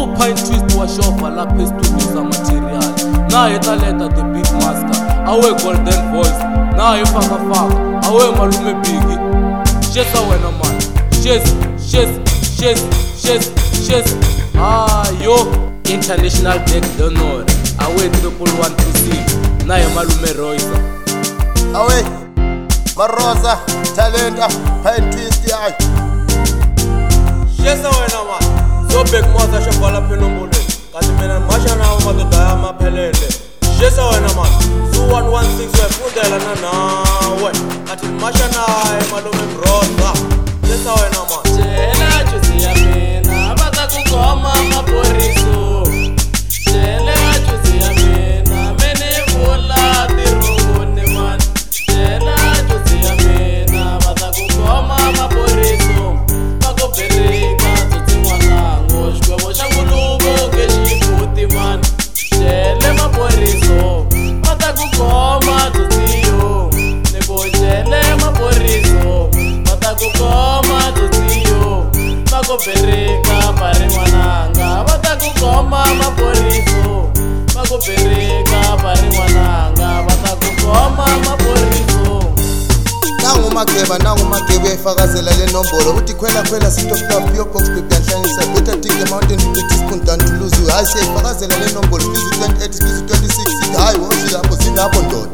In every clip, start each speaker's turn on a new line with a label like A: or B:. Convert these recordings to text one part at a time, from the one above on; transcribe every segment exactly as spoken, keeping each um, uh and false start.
A: Pine Twist wa shofa la Pestusa material. Na heta leta the beat master. Awe golden voice. Na he faka faka. Awe malume bigi. Shesa wena man. Shes, shes, shes, shes, shes. Ah yo. International deck d'honneur. Awe triple one two six. Na he malume Roysa.
B: Awe Marosa Talenta Pine Twist ya.
C: Shesa wena man. So big mother shafala penombole. Kati mena masha na umadoda ya mapelele. Shesa wena man. So one one six we fundela na nawe. Kati masha na malume Rosa. Shesa wena man.
A: Jela juzi ya mina bata kukoma maporiso. Jela juzi ya mina mene vola tirungone man. Jela juzi ya mina bata kukoma maporiso. Pako perika tuti mwanango shkwebo shangulubo keshiputi man. Jele maporiso bata kukoma tutiyo. Nebo jele maporiso bata kukoma tutiyo. Pako perika pare mwananga bata kukoma maporiso. Pako perika pare mwananga bata kukoma maporiso.
B: Nangu makeba, nangu makeba ifakazela le nombolo. Uti kwela kwela sit of love, pure box baby and shiny side. Better take the mountain with a teaspoon than to lose you. I say ifakazela le nombolo. Kizu twenty-eight, kizu twenty-six, sit high, washi hapo, sina hapo ndot.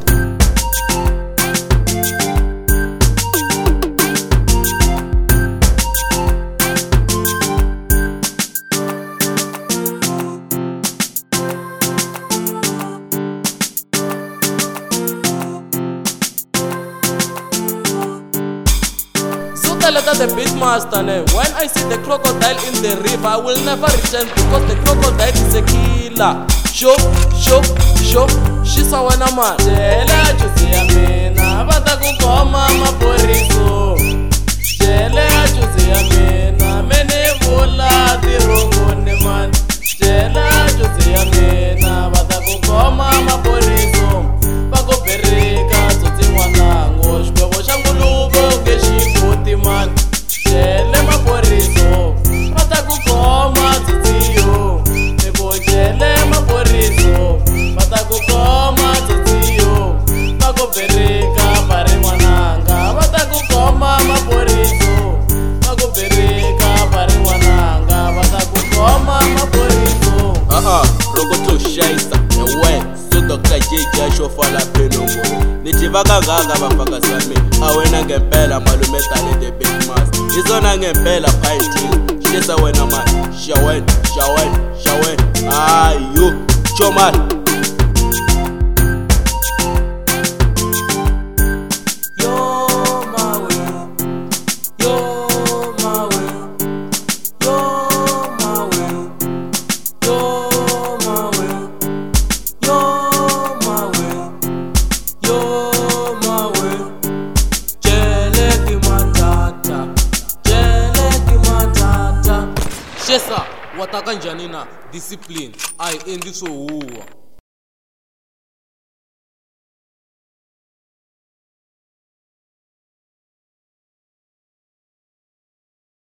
A: Let the beat master name. When I see the crocodile in the river, I will never return because the crocodile is a killer. Show, show, show, she's a winner man. Jela juzi ya mina bata kukoma maporiso. Jela juzi ya mina mene vola tirungone man. Jela juzi ya mina bata kukoma maporiso. Pako perika tuti mwanango shkwebo shangulubo keshiputi man. Jele maporiso bata kukoma tutiyo. Nebo jele maporiso bata kukoma tutiyo. Pako perika pare mwananga bata kukoma maporiso. Pako perika pare mwananga bata kukoma maporiso.
C: Ah ah, Rokoto Shaisa, ewe, so Doctor J J shofala penombolo. Nichivaka gaga bafaka sami, awena ngempela malume tale the big mass. Izona ngempela Pine Twist, shesa wena man, shawen, shawen, shawen. Ayo, chomal.
A: Shesa wataka njani na discipline ai endiso huwa.